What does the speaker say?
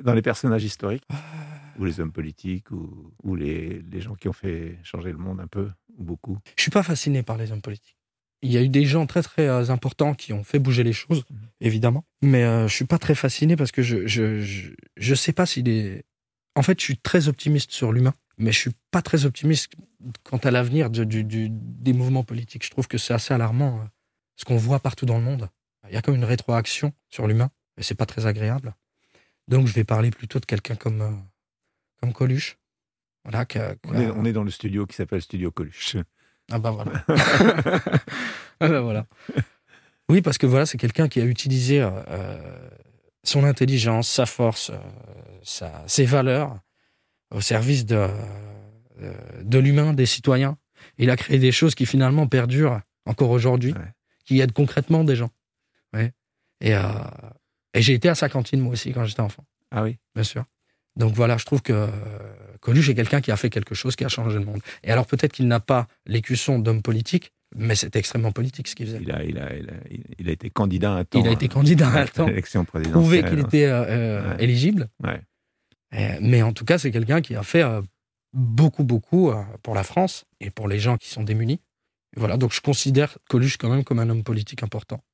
dans les personnages historiques, ou les hommes politiques, ou les gens qui ont fait changer le monde un peu, ou beaucoup? Je suis pas fasciné par les hommes politiques. Il y a eu des gens très très importants qui ont fait bouger les choses, évidemment. Mais je suis pas très fasciné parce que je sais pas s'il est... En fait, je suis très optimiste sur l'humain, mais je suis pas très optimiste quant à l'avenir des mouvements politiques. Je trouve que c'est assez alarmant ce qu'on voit partout dans le monde. Il y a comme une rétroaction sur l'humain, et c'est pas très agréable. Donc je vais parler plutôt de quelqu'un comme Coluche. Voilà, On est dans le studio qui s'appelle Studio Coluche. Ah bah voilà. Ah bah voilà. Oui, parce que voilà, c'est quelqu'un qui a utilisé son intelligence, sa force, ses valeurs au service de l'humain, des citoyens. Il a créé des choses qui finalement perdurent encore aujourd'hui, Ouais. qui aident concrètement des gens. Ouais. Et j'ai été à sa cantine, moi aussi, quand j'étais enfant. Ah oui? Bien sûr. Donc voilà, je trouve que Coluche est quelqu'un qui a fait quelque chose, qui a changé le monde. Et alors peut-être qu'il n'a pas l'écusson d'homme politique, mais c'est extrêmement politique ce qu'il faisait. Il a été candidat un temps. Il a été candidat un temps. À l'élection présidentielle. Prouvé qu'il était éligible. Ouais. Mais en tout cas, c'est quelqu'un qui a fait beaucoup pour la France et pour les gens qui sont démunis. Et voilà, donc je considère Coluche quand même comme un homme politique important.